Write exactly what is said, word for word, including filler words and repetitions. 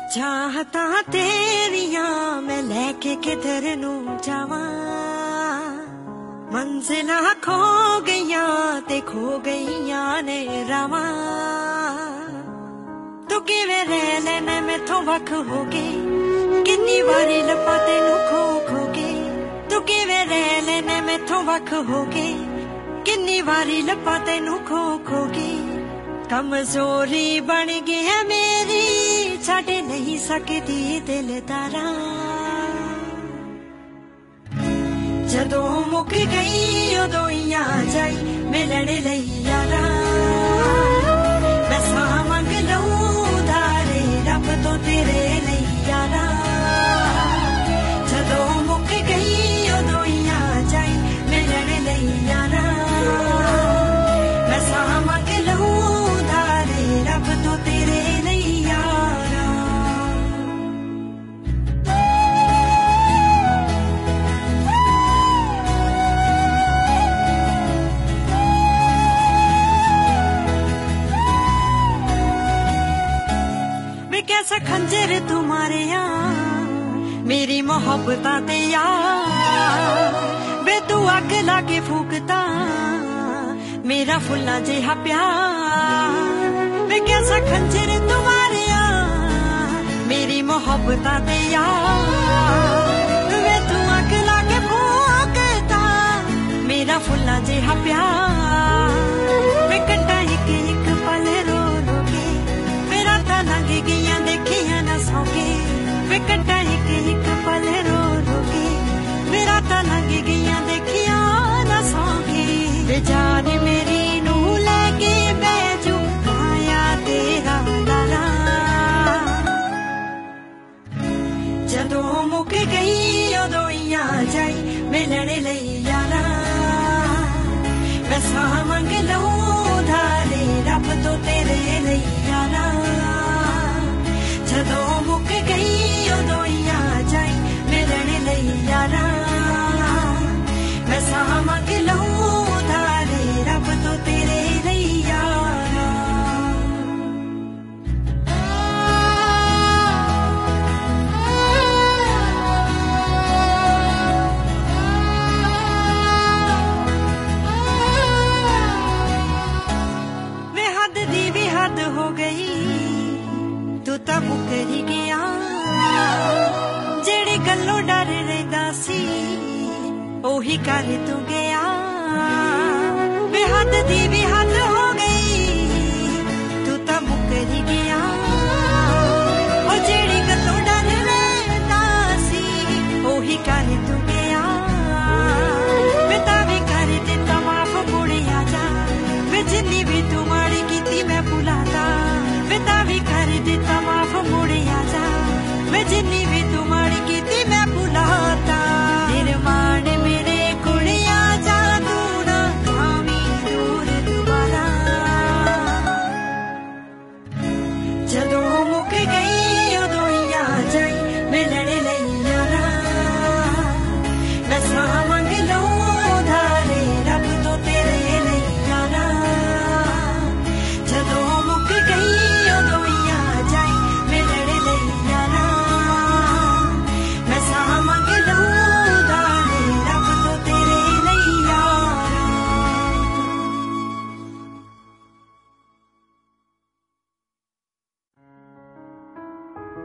चाहता तेरिया मैं लेके किधर नू जावा मंजिला खो गईया ते खो गईया ने रावा तू किवें रह लेना मैथों वख हो गई किन्नी वारी लपा तेनू खो खो के तू किवें रह लेना मैथों वख हो गई किन्नी वारी लपा तेनू खो खो के कमजोरी बन गई है मेरी छड़ नहीं सकती दिल तारा जदों मुक गई उदों ही आ जाई मिलण लई यारा मैं साह मंग लऊं उधारे रब तो तेरे लई यारा जदों मुक गई उदों ही आ जाई मिलण लई यारा मैं साह मंग लऊं उधारे रब तो तेरे लई यारा कैसा खंजर तुम्हारे यहाँ मेरी मोहब्बता ते यार वे तू अग लाके फूकता मेरा फुल्ला जेहा प्यार वे कैसा खंजर तुम्हारे यहाँ मेरी मोहब्बता ते यार वे तू अग लाके फूकता मेरा फुल्ला जेहा प्यार वे कट्टा एक एक पल रो रो के मेरा ता लंघ गईया देखिया ना सौके वे कट्टा एक एक पल रो रो के मेरा ता लंघ गईया देखिया ना सौके वे जान मेरी नू लेके बैजू आया तेरा लाला जदों मुक गई उदों ही आ जाई मिलण लई यारा मैं साह मंग लऊं उधारे रब तो तेरे लई यारा जदों मुक गई उदों ही आ जाई मिलण लई यारा मैं साह मंग लऊं उधारे रब तो तेरे लई यारा वे हद दी भी हद हो गई तू तां मुकरी गया जेड़ी गल्लों डर रहिंदा सी ओही कर तू गया वे हद दी भी